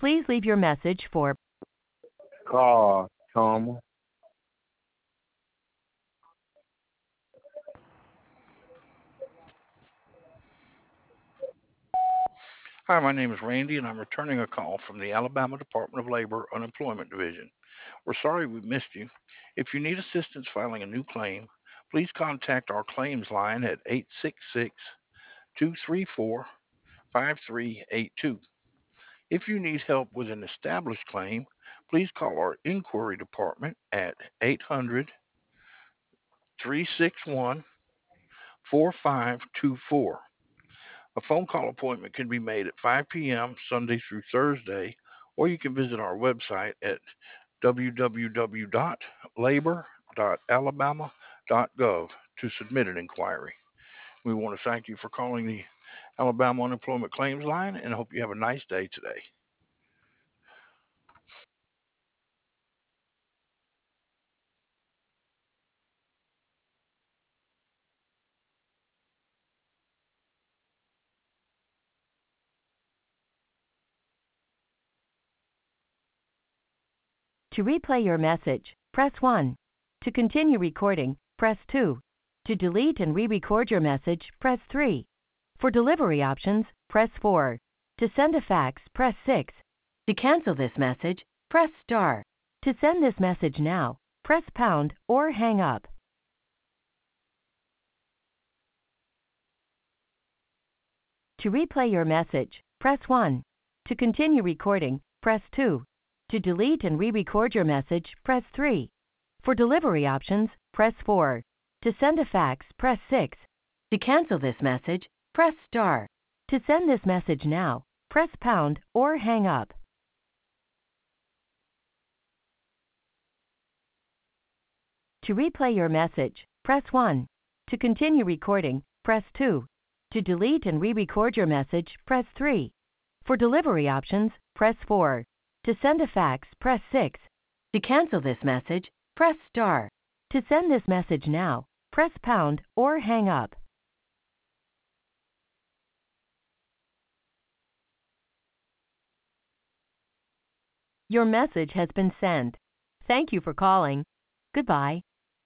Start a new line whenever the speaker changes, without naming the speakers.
Please leave your message for
Carl Thomas.
Hi, my name is Randy, and I'm returning a call from the Alabama Department of Labor Unemployment Division. We're sorry we missed you. If you need assistance filing a new claim, please contact our claims line at 866 234 5382. If you need help with an established claim, please call our inquiry department at 800 361 4524. A phone call appointment can be made at 5 p.m. Sunday through Thursday, or you can visit our website at www.labor.alabama.gov to submit an inquiry. We want to thank you for calling the Alabama Unemployment Claims Line and hope you have a nice day today.
To replay your message, press 1. To continue recording, press 2. To delete and re-record your message, press 3. For delivery options, press 4. To send a fax, press 6. To cancel this message, press star. To send this message now, press pound or hang up. To replay your message, press 1. To continue recording, press 2. To delete and re-record your message, press 3. For delivery options, press 4. To send a fax, press 6. To cancel this message, press star. To send this message now, press pound or hang up. To replay your message, press 1. To continue recording, press 2. To delete and re-record your message, press 3. For delivery options, press 4. To send a fax, press 6. To cancel this message, press star. To send this message now, press pound or hang up. Your message has been sent. Thank you for calling. Goodbye.